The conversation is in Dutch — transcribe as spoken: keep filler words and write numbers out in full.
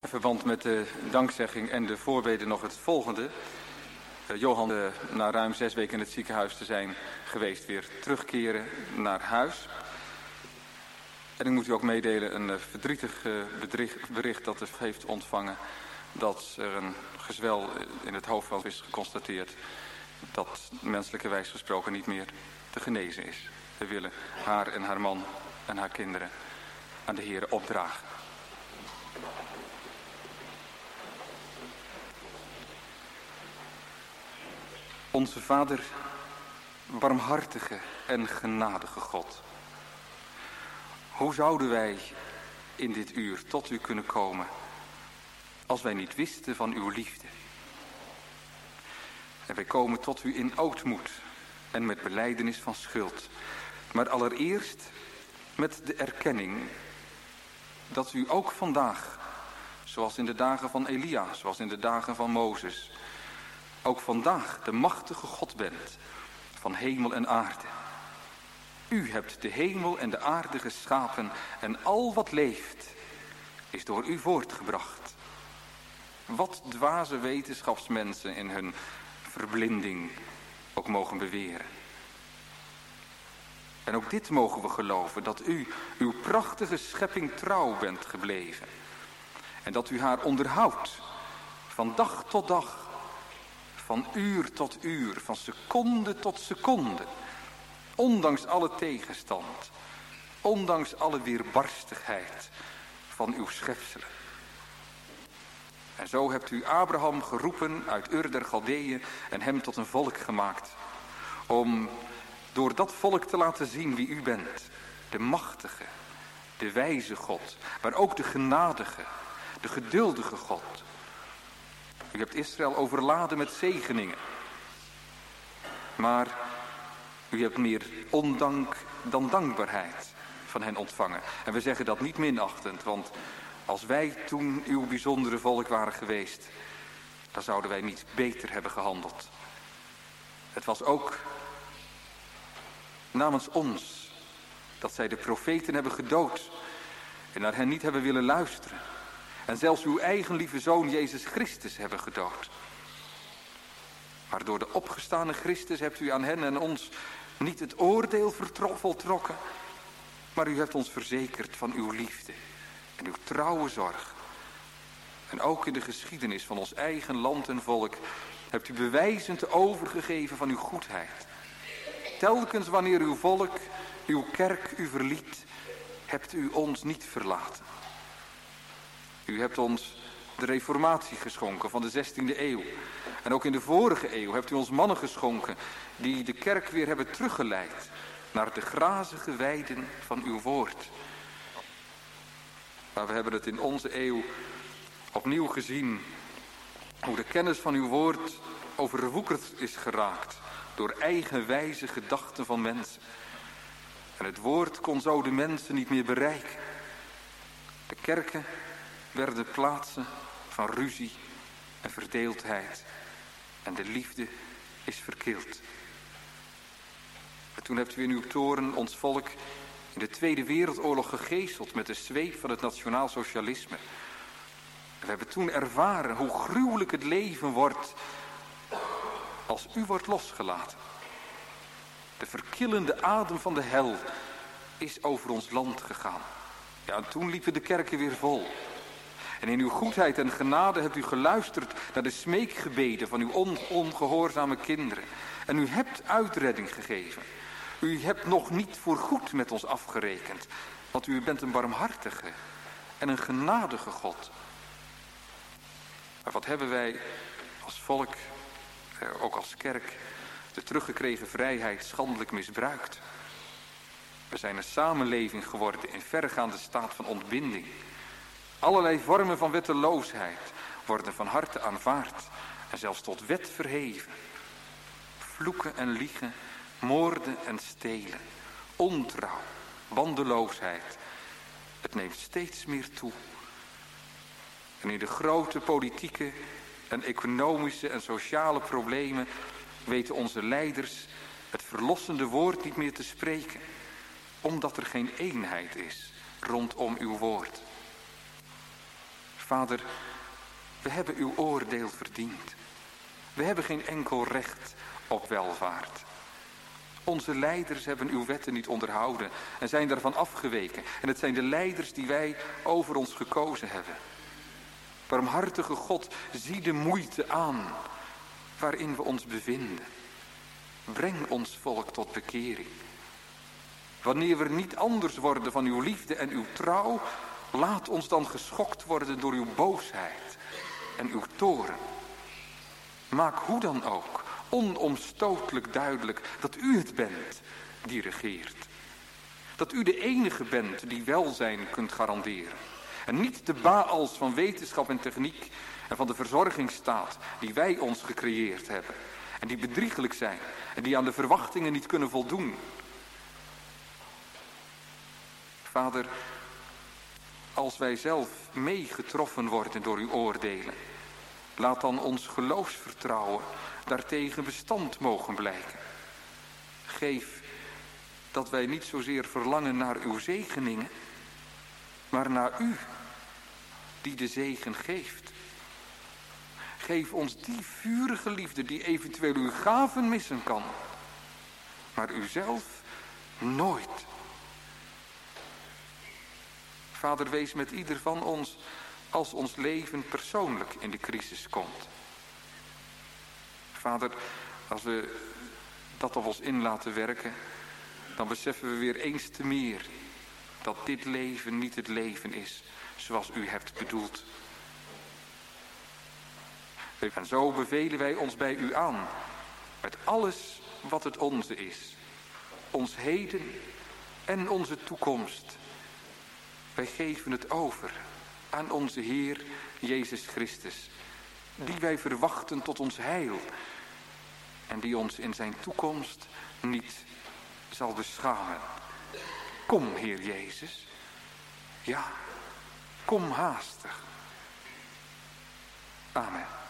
In verband met de dankzegging en de voorbeden nog het volgende. Uh, Johan, uh, na ruim zes weken in het ziekenhuis te zijn geweest, weer terugkeren naar huis. En ik moet u ook meedelen een uh, verdrietig uh, bedricht, bericht dat hij heeft ontvangen. Dat er een gezwel in het hoofd van is geconstateerd. Dat menselijke wijs gesproken niet meer te genezen is. We willen haar en haar man en haar kinderen aan de Heer opdragen. Onze Vader, barmhartige en genadige God. Hoe zouden wij in dit uur tot u kunnen komen als wij niet wisten van uw liefde? En wij komen tot u in ootmoed en met belijdenis van schuld. Maar allereerst met de erkenning dat u ook vandaag, zoals in de dagen van Elia, zoals in de dagen van Mozes, ook vandaag de machtige God bent van hemel en aarde. U hebt de hemel en de aarde geschapen en al wat leeft is door u voortgebracht. Wat dwaze wetenschapsmensen in hun verblinding ook mogen beweren. En ook dit mogen we geloven, dat u uw prachtige schepping trouw bent gebleven. En dat u haar onderhoudt van dag tot dag. Van uur tot uur, van seconde tot seconde. Ondanks alle tegenstand. Ondanks alle weerbarstigheid van uw schepselen. En zo hebt u Abraham geroepen uit Ur der Galdeeën en hem tot een volk gemaakt. Om door dat volk te laten zien wie u bent. De machtige, de wijze God, maar ook de genadige, de geduldige God. U hebt Israël overladen met zegeningen. Maar u hebt meer ondank dan dankbaarheid van hen ontvangen. En we zeggen dat niet minachtend, want als wij toen uw bijzondere volk waren geweest, dan zouden wij niet beter hebben gehandeld. Het was ook namens ons dat zij de profeten hebben gedood en naar hen niet hebben willen luisteren. En zelfs uw eigen lieve zoon Jezus Christus hebben gedood. Maar door de opgestane Christus hebt u aan hen en ons niet het oordeel vertro- voltrokken. Maar u hebt ons verzekerd van uw liefde en uw trouwe zorg. En ook in de geschiedenis van ons eigen land en volk hebt u bewijzend overgegeven van uw goedheid. Telkens wanneer uw volk, uw kerk u verliet, hebt u ons niet verlaten. U hebt ons de reformatie geschonken van de zestiende eeuw. En ook in de vorige eeuw hebt u ons mannen geschonken die de kerk weer hebben teruggeleid naar de grazige weiden van uw woord. Maar we hebben het in onze eeuw opnieuw gezien hoe de kennis van uw woord overwoekerd is geraakt door eigenwijze gedachten van mensen. En het woord kon zo de mensen niet meer bereiken. De kerken werden plaatsen van ruzie en verdeeldheid. En de liefde is verkild. En toen hebt u in uw toren ons volk in de Tweede Wereldoorlog gegezeld met de zweep van het nationaal socialisme. En we hebben toen ervaren hoe gruwelijk het leven wordt als u wordt losgelaten. De verkillende adem van de hel is over ons land gegaan. Ja, en toen liepen de kerken weer vol. En in uw goedheid en genade hebt u geluisterd naar de smeekgebeden van uw on- ongehoorzame kinderen. En u hebt uitredding gegeven. U hebt nog niet voorgoed met ons afgerekend. Want u bent een barmhartige en een genadige God. Maar wat hebben wij als volk, ook als kerk, de teruggekregen vrijheid schandelijk misbruikt. We zijn een samenleving geworden in verregaande staat van ontbinding. Allerlei vormen van wetteloosheid worden van harte aanvaard en zelfs tot wet verheven. Vloeken en liegen, moorden en stelen, ontrouw, bandeloosheid. Het neemt steeds meer toe. En in de grote politieke en economische en sociale problemen weten onze leiders het verlossende woord niet meer te spreken, omdat er geen eenheid is rondom uw woord. Vader, we hebben uw oordeel verdiend. We hebben geen enkel recht op welvaart. Onze leiders hebben uw wetten niet onderhouden en zijn daarvan afgeweken. En het zijn de leiders die wij over ons gekozen hebben. Barmhartige God, zie de moeite aan waarin we ons bevinden. Breng ons volk tot bekering. Wanneer we niet anders worden van uw liefde en uw trouw, laat ons dan geschokt worden door uw boosheid en uw toorn. Maak hoe dan ook onomstotelijk duidelijk dat u het bent die regeert. Dat u de enige bent die welzijn kunt garanderen. En niet de Baals van wetenschap en techniek en van de verzorgingsstaat die wij ons gecreëerd hebben. En die bedrieglijk zijn en die aan de verwachtingen niet kunnen voldoen. Vader, als wij zelf meegetroffen worden door uw oordelen, laat dan ons geloofsvertrouwen daartegen bestand mogen blijken. Geef dat wij niet zozeer verlangen naar uw zegeningen, maar naar u, die de zegen geeft. Geef ons die vurige liefde die eventueel uw gaven missen kan, maar u zelf nooit. Vader, wees met ieder van ons als ons leven persoonlijk in de crisis komt. Vader, als we dat op ons in laten werken, dan beseffen we weer eens te meer dat dit leven niet het leven is zoals u hebt bedoeld. En zo bevelen wij ons bij u aan met alles wat het onze is. Ons heden en onze toekomst. Wij geven het over aan onze Heer Jezus Christus, die wij verwachten tot ons heil en die ons in zijn toekomst niet zal beschamen. Kom, Heer Jezus. Ja, kom haastig. Amen.